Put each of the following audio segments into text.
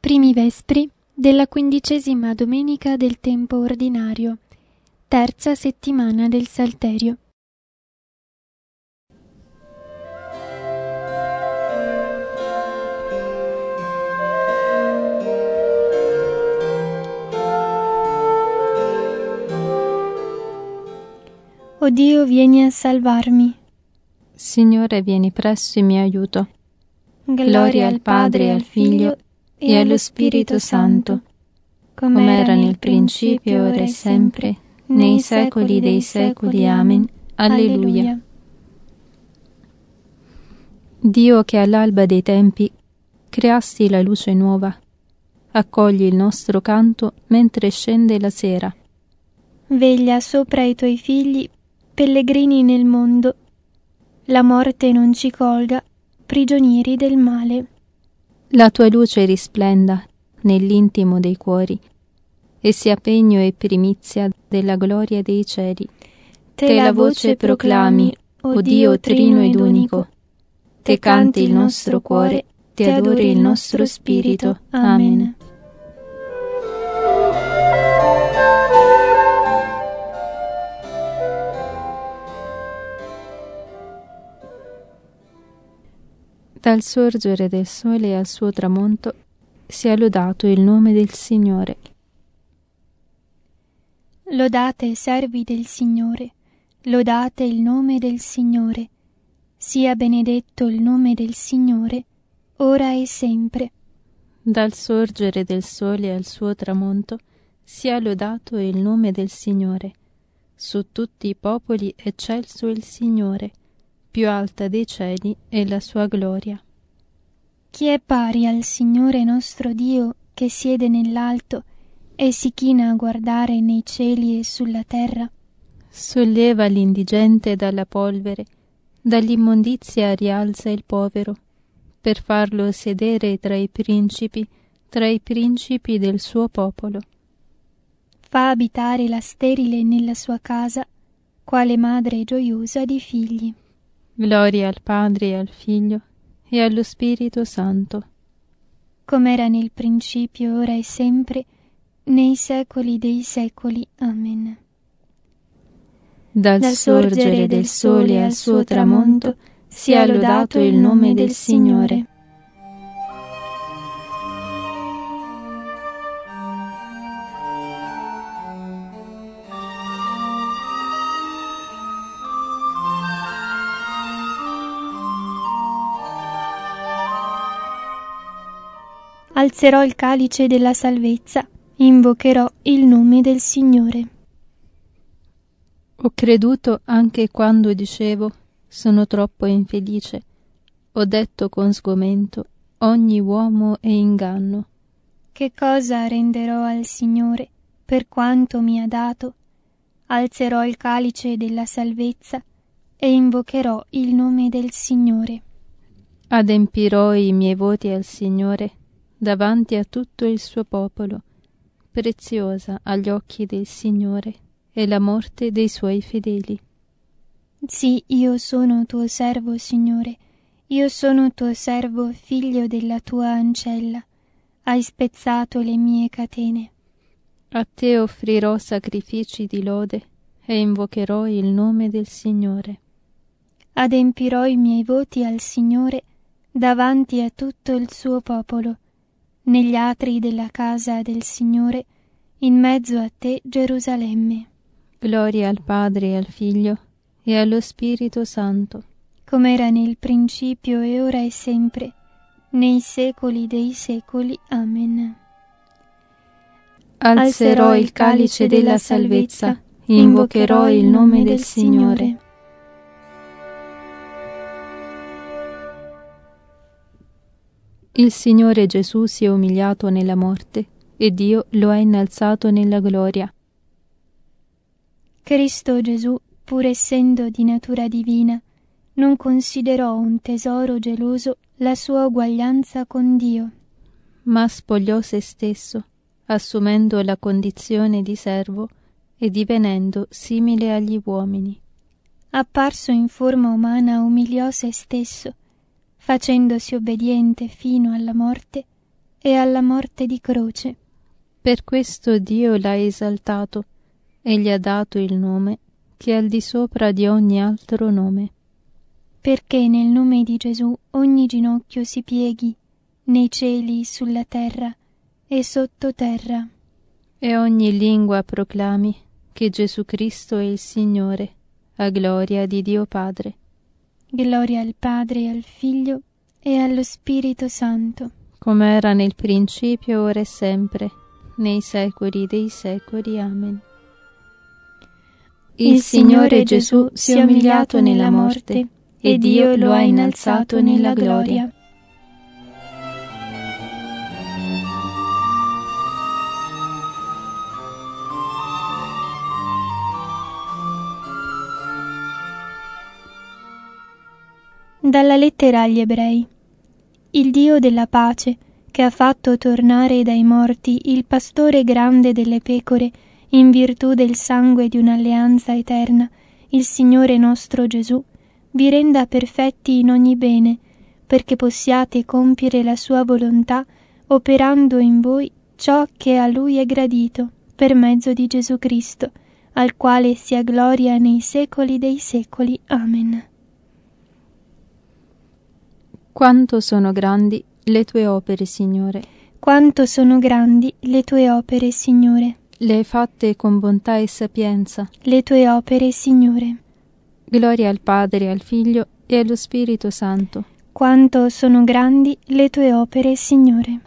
Primi Vespri della 15ª domenica del tempo ordinario, terza settimana del Salterio. O Dio, vieni a salvarmi. Signore, vieni presto in mio aiuto. Gloria al Padre, al Figlio e allo Spirito Santo, come era nel principio, ora e sempre, nei secoli dei secoli. Amen. Alleluia. Dio, che all'alba dei tempi creasti la luce nuova, accogli il nostro canto mentre scende la sera. Veglia sopra i tuoi figli, pellegrini nel mondo. La morte non ci colga, prigionieri del male. La tua luce risplenda nell'intimo dei cuori e sia pegno e primizia della gloria dei cieli. Te la voce proclami, o Dio trino ed unico. Te canti il nostro cuore, te adori il nostro spirito. Amen. Dal sorgere del sole al suo tramonto sia lodato il nome del Signore. Lodate, servi del Signore, lodate il nome del Signore. Sia benedetto il nome del Signore, ora e sempre. Dal sorgere del sole al suo tramonto sia lodato il nome del Signore. Su tutti i popoli eccelso il Signore, più alta dei cieli è la sua gloria. Chi è pari al Signore nostro Dio, che siede nell'alto e si china a guardare nei cieli e sulla terra? Solleva l'indigente dalla polvere, dall'immondizia rialza il povero, per farlo sedere tra i principi del suo popolo. Fa abitare la sterile nella sua casa, quale madre gioiosa di figli. Gloria al Padre e al Figlio e allo Spirito Santo, come era nel principio, ora e sempre, nei secoli dei secoli. Amen. Dal sorgere del sole al suo tramonto sia lodato il nome del Signore. Alzerò il calice della salvezza, invocherò il nome del Signore. Ho creduto anche quando dicevo, sono troppo infelice. Ho detto con sgomento, ogni uomo è inganno. Che cosa renderò al Signore per quanto mi ha dato? Alzerò il calice della salvezza e invocherò il nome del Signore. Adempirò i miei voti al Signore davanti a tutto il suo popolo. Preziosa agli occhi del Signore è la morte dei suoi fedeli. Sì, io sono tuo servo, Signore, io sono tuo servo, figlio della tua ancella. Hai spezzato le mie catene. A te offrirò sacrifici di lode e invocherò il nome del Signore. Adempirò i miei voti al Signore davanti a tutto il suo popolo, negli atri della casa del Signore, in mezzo a te, Gerusalemme. Gloria al Padre e al Figlio e allo Spirito Santo, come era nel principio e ora e sempre, nei secoli dei secoli. Amen. Alzerò il calice della salvezza, invocherò il nome del Signore. Il Signore Gesù si è umiliato nella morte e Dio lo ha innalzato nella gloria. Cristo Gesù, pur essendo di natura divina, non considerò un tesoro geloso la sua uguaglianza con Dio, ma spogliò se stesso, assumendo la condizione di servo e divenendo simile agli uomini. Apparso in forma umana, umiliò se stesso, facendosi obbediente fino alla morte e alla morte di croce. Per questo Dio l'ha esaltato e gli ha dato il nome che è al di sopra di ogni altro nome. Perché nel nome di Gesù ogni ginocchio si pieghi, nei cieli, sulla terra e sottoterra. E ogni lingua proclami che Gesù Cristo è il Signore, a gloria di Dio Padre. Gloria al Padre e al Figlio e allo Spirito Santo. Come era nel principio, ora e sempre, nei secoli dei secoli. Amen. Il Signore Gesù si è umiliato nella morte e Dio lo ha innalzato nella gloria. Dalla lettera agli Ebrei. Il Dio della pace, che ha fatto tornare dai morti il pastore grande delle pecore, in virtù del sangue di un'alleanza eterna, il Signore nostro Gesù, vi renda perfetti in ogni bene, perché possiate compiere la sua volontà, operando in voi ciò che a Lui è gradito, per mezzo di Gesù Cristo, al quale sia gloria nei secoli dei secoli. Amen. Quanto sono grandi le tue opere, Signore. Quanto sono grandi le tue opere, Signore. Le hai fatte con bontà e sapienza. Le tue opere, Signore. Gloria al Padre, al Figlio e allo Spirito Santo. Quanto sono grandi le tue opere, Signore.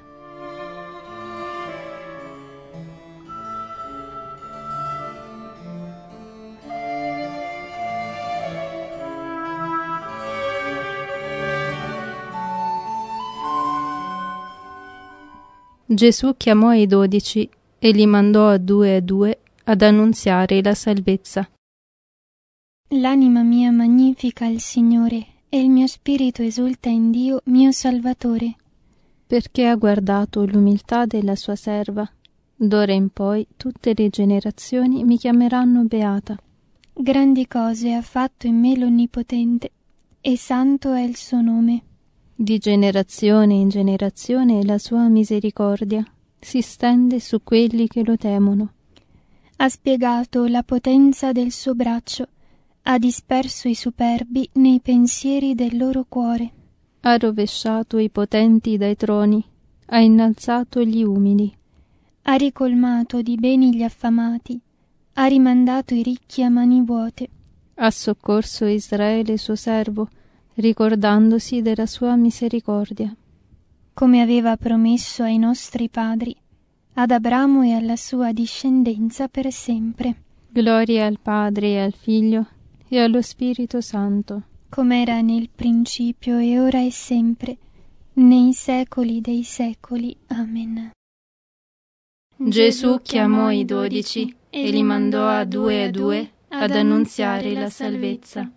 Gesù chiamò i 12 e li mandò a due ad annunziare la salvezza. L'anima mia magnifica il Signore, e il mio spirito esulta in Dio, mio Salvatore. Perché ha guardato l'umiltà della sua serva. D'ora in poi tutte le generazioni mi chiameranno beata. Grandi cose ha fatto in me l'Onnipotente, e santo è il suo nome. Di generazione in generazione la sua misericordia si stende su quelli che lo temono. Ha spiegato la potenza del suo braccio, ha disperso i superbi nei pensieri del loro cuore. Ha rovesciato i potenti dai troni, ha innalzato gli umili. Ha ricolmato di beni gli affamati, ha rimandato i ricchi a mani vuote. Ha soccorso Israele suo servo, ricordandosi della sua misericordia. Come aveva promesso ai nostri padri, ad Abramo e alla sua discendenza per sempre. Gloria al Padre e al Figlio e allo Spirito Santo. Come era nel principio e ora e sempre, nei secoli dei secoli. Amen. Gesù chiamò i 12 e li mandò a due ad annunziare la salvezza.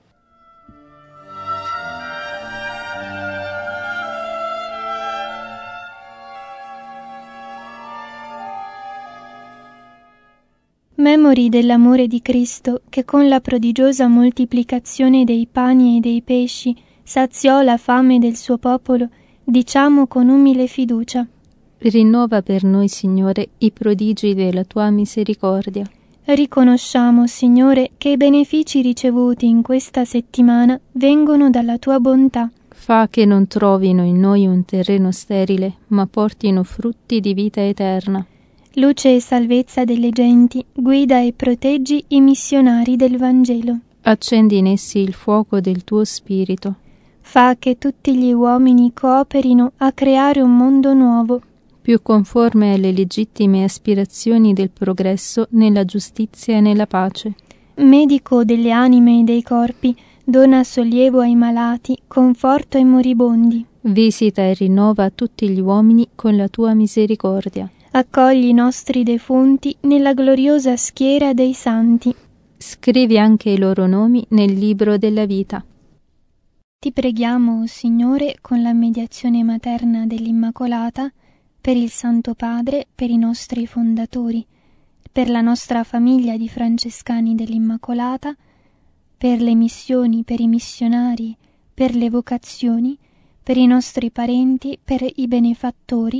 Memori dell'amore di Cristo, che con la prodigiosa moltiplicazione dei pani e dei pesci saziò la fame del suo popolo, diciamo con umile fiducia: Rinnova per noi, Signore, i prodigi della tua misericordia. Riconosciamo, Signore, che i benefici ricevuti in questa settimana vengono dalla tua bontà. Fa che non trovino in noi un terreno sterile, ma portino frutti di vita eterna. Luce e salvezza delle genti, guida e proteggi i missionari del Vangelo. Accendi in essi il fuoco del tuo spirito. Fa che tutti gli uomini cooperino a creare un mondo nuovo, più conforme alle legittime aspirazioni del progresso nella giustizia e nella pace. Medico delle anime e dei corpi, dona sollievo ai malati, conforto ai moribondi. Visita e rinnova tutti gli uomini con la tua misericordia. Accogli i nostri defunti nella gloriosa schiera dei santi. Scrivi anche i loro nomi nel libro della vita. Ti preghiamo, Signore, con la mediazione materna dell'Immacolata, per il Santo Padre, per i nostri fondatori, per la nostra famiglia di francescani dell'Immacolata, per le missioni, per i missionari, per le vocazioni, per i nostri parenti, per i benefattori,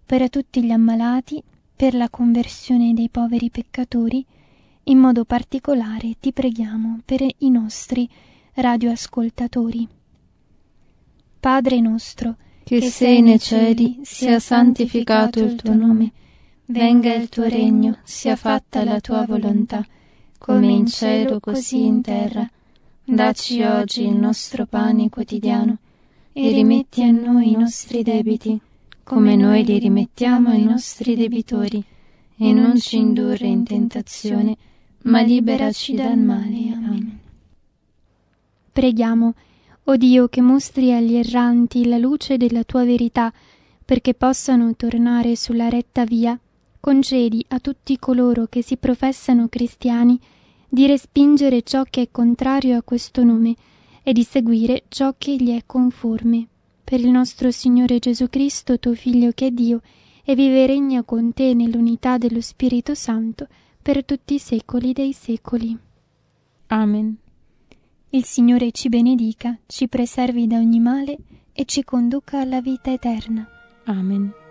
per tutti gli ammalati, per la conversione dei poveri peccatori. In modo particolare ti preghiamo per i nostri radioascoltatori. Padre nostro, che sei nei cieli, sia santificato il tuo nome. Venga il tuo regno, sia fatta la tua volontà, come in cielo così in terra. Dacci oggi il nostro pane quotidiano e rimetti a noi i nostri debiti, come noi li rimettiamo ai nostri debitori, e non ci indurre in tentazione, ma liberaci dal male. Amen. Preghiamo, o Dio, che mostri agli erranti la luce della tua verità, perché possano tornare sulla retta via. Concedi a tutti coloro che si professano cristiani di respingere ciò che è contrario a questo nome e di seguire ciò che gli è conforme. Per il nostro Signore Gesù Cristo, tuo Figlio, che è Dio, e vive e regna con te nell'unità dello Spirito Santo, per tutti i secoli dei secoli. Amen. Il Signore ci benedica, ci preservi da ogni male e ci conduca alla vita eterna. Amen.